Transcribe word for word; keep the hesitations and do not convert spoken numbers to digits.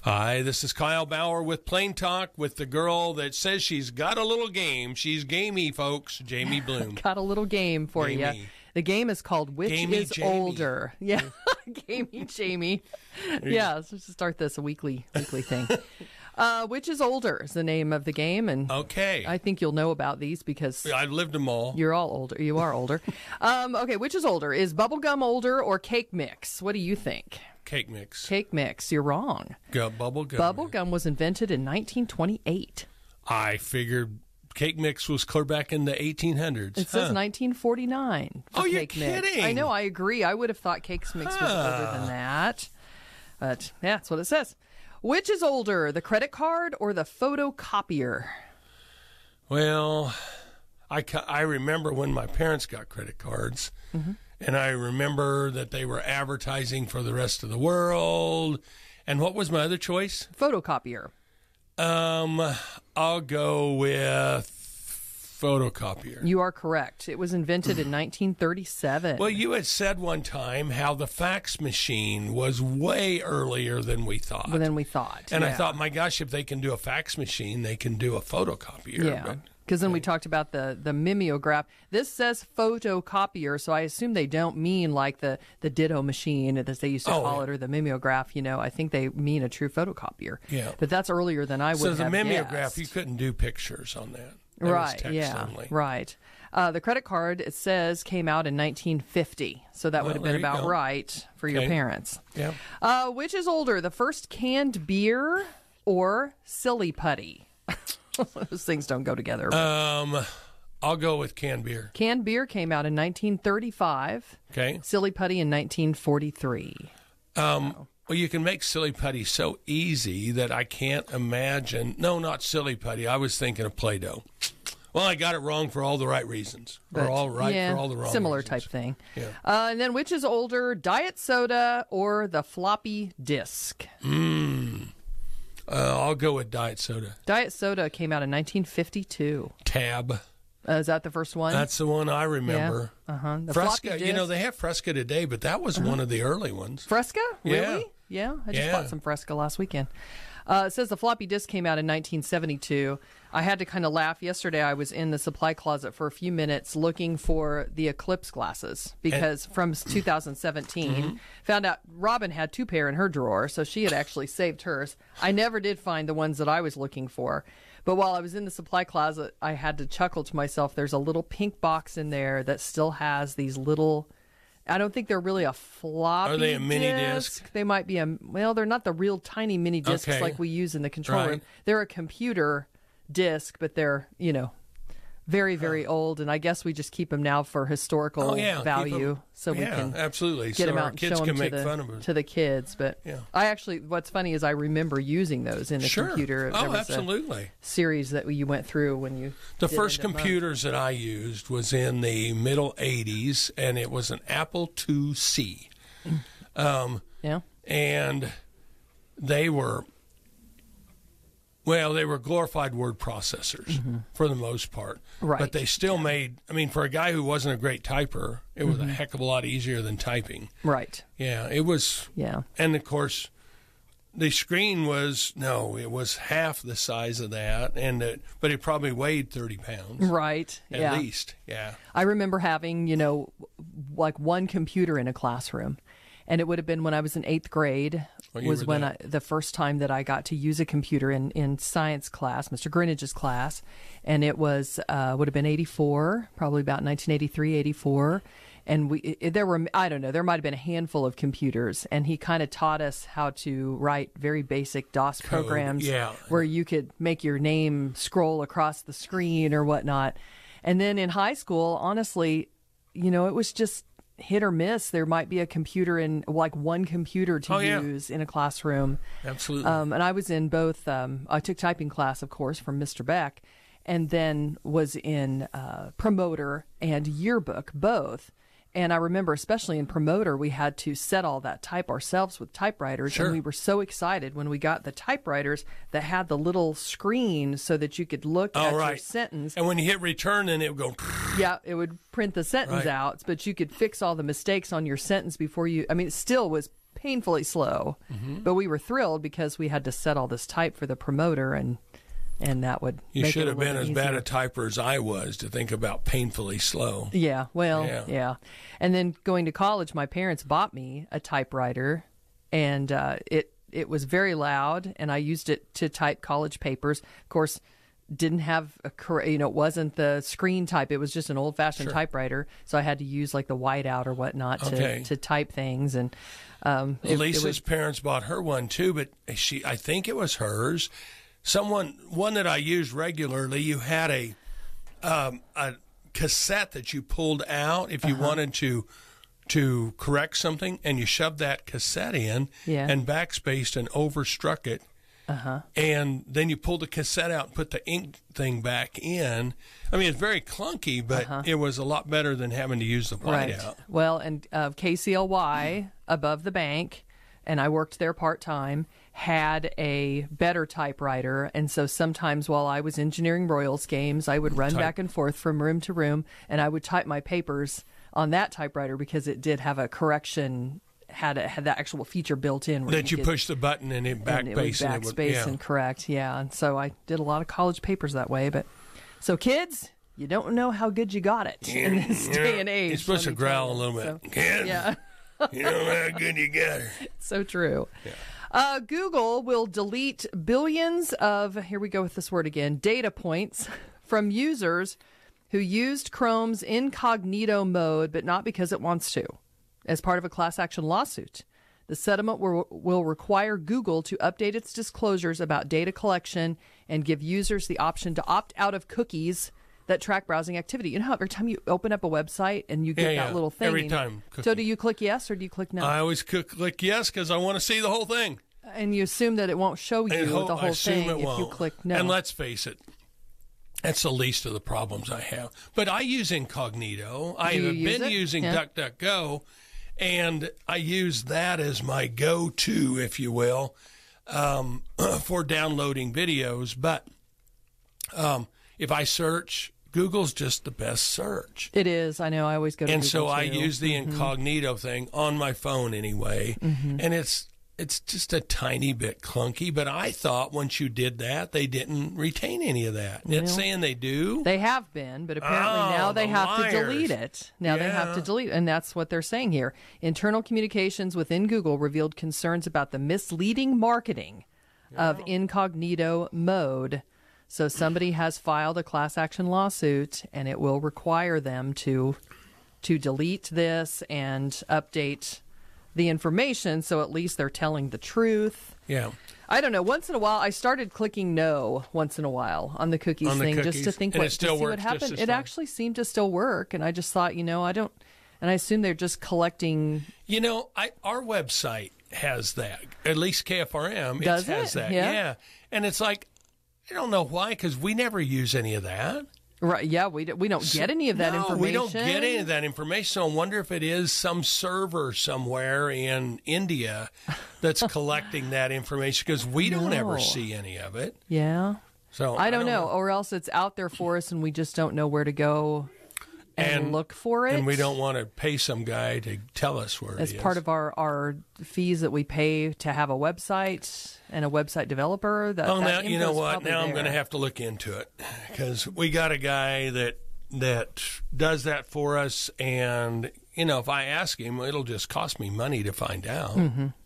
Hi, this is Kyle Bauer with Plain Talk with the girl that says she's got a little game. She's gamey, folks. Jamie Bloom. Got a little game for Gamey. you. The game is called Which Gamey is Jamie. Older? Yeah, Gamey Jamie. Yeah, let's just start this a weekly weekly thing. Uh, Which is Older is the name of the game, and Okay. I think you'll know about these because I've lived them all. you're all older. You are older. um, okay, which is older? Is bubblegum older or cake mix? What do you think? Cake mix. Cake mix. You're wrong. Go, bubble gum. Bubblegum was invented in nineteen twenty-eight. I figured cake mix was clear back in the eighteen hundreds. It says Huh. nineteen forty-nine. For Oh, you're cake mix. kidding. I know. I agree. I would have thought cake mix was older than that. But yeah, that's what it says. Which is older, the credit card or the photocopier? Well, I, ca- I remember when my parents got credit cards, Mm-hmm. and I remember that they were advertising for the rest of the world. And what was my other choice? Photocopier. Um, I'll go with photocopier. You are correct. It was invented in nineteen thirty-seven. Well, you had said one time how the fax machine was way earlier than we thought. More than we thought. and I yeah. thought, my gosh, if they can do a fax machine, they can do a photocopier. Yeah. But- Because then we talked about the, the mimeograph. This says photocopier, so I assume they don't mean like the, the ditto machine, as they used to Oh, call yeah. it, or the mimeograph. You know, I think they mean a true photocopier. Yeah. But that's earlier than I would so have the mimeograph, guessed. you couldn't do pictures on that. That was Right, text yeah, only. right. Uh, the credit card, it says, came out in nineteen fifty, so that Well, would have there been you about go. right for your Okay. parents. Yeah. Uh, which is older, the first canned beer or silly putty? Those things don't go together. Um, I'll go with canned beer. Canned beer came out in nineteen thirty-five. Okay. Silly putty in nineteen forty-three. Um, well, you can make silly putty so easy that I can't imagine. No, not silly putty. I was thinking of Play-Doh. Well, I got it wrong for all the right reasons. But, or all right yeah, for all the wrong similar reasons. type thing. Yeah. Uh, and then which is older, diet soda or the floppy disk? Uh, I'll go with diet soda. Diet soda came out in nineteen fifty-two. Tab. Uh, is that the first one? That's the one I remember. Uh huh. The Fresca, floppy you know, disk. they have Fresca today, but that was one of the early ones. Fresca? Yeah. Really? Yeah. I just Yeah. bought some Fresca last weekend. Uh, it says the floppy disk came out in nineteen seventy-two. I had to kind of laugh. Yesterday, I was in the supply closet for a few minutes looking for the Eclipse glasses because from two thousand seventeen, Mm-hmm. found out Robin had two pair in her drawer, so she had actually saved hers. I never did find the ones that I was looking for. But while I was in the supply closet, I had to chuckle to myself. There's a little pink box in there that still has these little... I don't think they're really a floppy Are they a mini disk. disc? They might be a well. They're not the real tiny mini discs Okay. like we use in the control Right. room. They're a computer disc, but they're you know very very old. And I guess we just keep them now for historical Oh, yeah, keep value, 'em- so we yeah, can absolutely. get So them our out and kids show can them make to the fun of it. to the kids. But Yeah. I actually, what's funny is I remember using those in the Sure. computer. There Oh, was a absolutely. series that you went through when you The did first end up- computers that I used was in the middle eighties, and it was an Apple two C. Um, Yeah. and they were, well, they were glorified word processors for the most part. Mm-hmm. Right. But they still made, I mean, for a guy who wasn't a great typer, it was a heck of a lot easier than typing. Right. Yeah, it was. Yeah. And of course, the screen was, no, it was half the size of that, and it, but it probably weighed thirty pounds. Right. At yeah. least, yeah. I remember having, you know, like one computer in a classroom. And it would have been when I was in eighth grade Well, you was were when I, that. the first time that I got to use a computer in, in science class, Mister Greenidge's class. And it was, uh, would have been eighty-four, probably about nineteen eighty-three, eighty-four. And we, it, there were, I don't know, there might have been a handful of computers. And he kind of taught us how to write very basic DOS Code, programs yeah. where you could make your name scroll across the screen or whatnot. And then in high school, honestly, you know, it was just hit or miss. There might be a computer in, like one computer to Oh, yeah. use in a classroom. Absolutely. Um, and I was in both, um, I took typing class, of course, from Mister Beck, and then was in uh, Promoter and Yearbook, both. And I remember, especially in Promoter, we had to set all that type ourselves with typewriters. Sure. And we were so excited when we got the typewriters that had the little screen so that you could look Oh, at your right. sentence. And when you hit return, then it would go. Yeah, it would print the sentence Right. out, but you could fix all the mistakes on your sentence before you. I mean, it still was painfully slow. Mm-hmm. But we were thrilled because we had to set all this type for the promoter, and and that would you make should it have a been as easier. bad a typer as I was to think about painfully slow. Yeah, well, Yeah. yeah. And then going to college, my parents bought me a typewriter, and uh, it it was very loud, and I used it to type college papers. Of course, didn't have a cor- you know, it wasn't the screen type. It was just an old fashioned Sure. typewriter, so I had to use like the whiteout or whatnot to Okay. to type things. And um, it, Lisa's it was, parents bought her one too, but she I think it was hers. Someone one that I used regularly. You had a um, a cassette that you pulled out if you Uh-huh. wanted to to correct something, and you shoved that cassette in Yeah. and backspaced and overstruck it. uh-huh. And then you pulled the cassette out and put the ink thing back in. I mean, it's very clunky, but Uh-huh. it was a lot better than having to use the Right. whiteout. Well, and uh, K C L Y above the bank, and I worked there part time, had a better typewriter. And so sometimes while I was engineering Royals games, I would run Type. back and forth from room to room, and I would type my papers on that typewriter because it did have a correction, had a, had that actual feature built in. Where That you could- push the button and it and it would backpace and, it backspace would, yeah. and correct. Yeah. And so I did a lot of college papers that way. But so kids, you don't know how good you got it in this You day know, and age. You're supposed let to me tell growl a you. little So, bit. Kid, yeah. you know how good you got her. So true. Uh, Google will delete billions of, here we go with this word again, data points from users who used Chrome's incognito mode, but not because it wants to, as part of a class action lawsuit. The settlement will, will require Google to update its disclosures about data collection and give users the option to opt out of cookies that track browsing activity. You know how every time you open up a website and you get Yeah, that yeah. little thing? Every and- time, So cookie. do you click yes or do you click no? I always click, click yes because I want to see the whole thing. And you assume that it won't show you I hope- the I whole assume thing it if won't. you click no. And let's face it, that's the least of the problems I have. But I use incognito. I Do you have use been it? using Yeah. DuckDuckGo, and I use that as my go-to, if you will, um, for downloading videos. But um, if I search, Google's just the best search. It is. I know. I always go to And Google so I too. use the incognito thing on my phone anyway, Mm-hmm. and it's it's just a tiny bit clunky. But I thought once you did that, they didn't retain any of that. It's saying they do. They have been, but apparently Oh, now they the have liars. to delete it. Now they have to Yeah. delete it, and that's what they're saying here. Internal communications within Google revealed concerns about the misleading marketing of incognito mode. So somebody has filed a class action lawsuit, and it will require them to to delete this and update the information, so at least they're telling the truth. Yeah. I don't know. Once in a while, I started clicking no once in a while on the cookies On the thing just to cookies, think and what it to still see what works just happened. as It fine. actually seemed to still work, and I just thought, you know, I don't. And I assume they're just collecting. You know, I our website has that. At least K F R M it Does has it? that. Yeah. And it's like, I don't know why, because we never use any of that. Right? Yeah, we d- we don't get any of that no, information. we don't get any of that information. So I wonder if it is some server somewhere in India that's collecting that information because we don't No. ever see any of it. Yeah, So I don't know. Or else it's out there for us, and we just don't know where to go and, And- look for it. And we don't want to pay some guy to tell us where as it is. part of our, our fees that we pay to have a website and a website developer. That, Oh, that now you know info's what? probably Now I'm there. going to have to look into it because we got a guy that that does that for us, and you know, if I ask him, it'll just cost me money to find out. Mm-hmm.